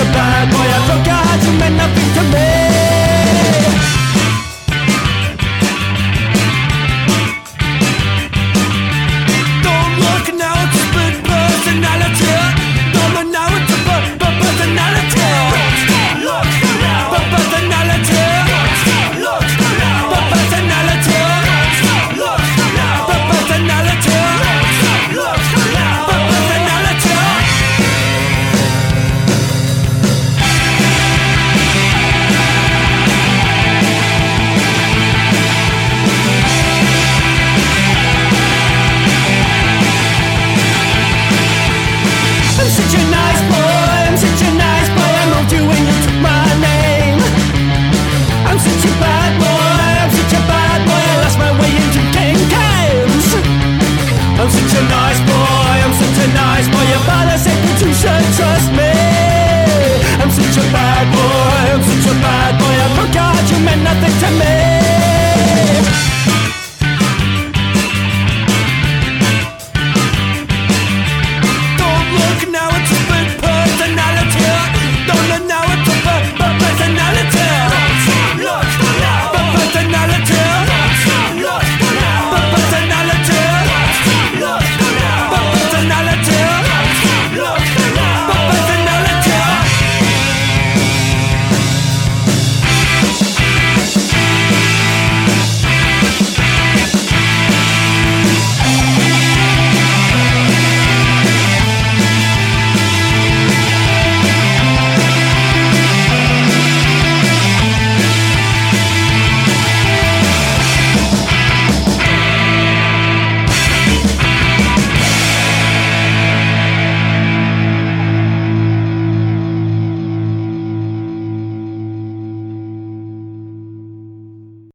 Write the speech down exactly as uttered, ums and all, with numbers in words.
bad boy, I forgot you meant nothing to me. Don't look now, it's a split personality. Don't look now, it's a but but personality. Don't look now, but personality. Don't look now, but personality. Don't look now, but personality. Don't look now, but personality. I'm such a nice boy, I'm such a nice boy, I moved you when you took my name. I'm such a bad boy, I'm such a bad boy, I lost my way into game games. I'm such a nice boy, I'm such a nice boy, your father said that you should trust me. I'm such a bad boy, I'm such a bad boy, I forgot you meant nothing to me.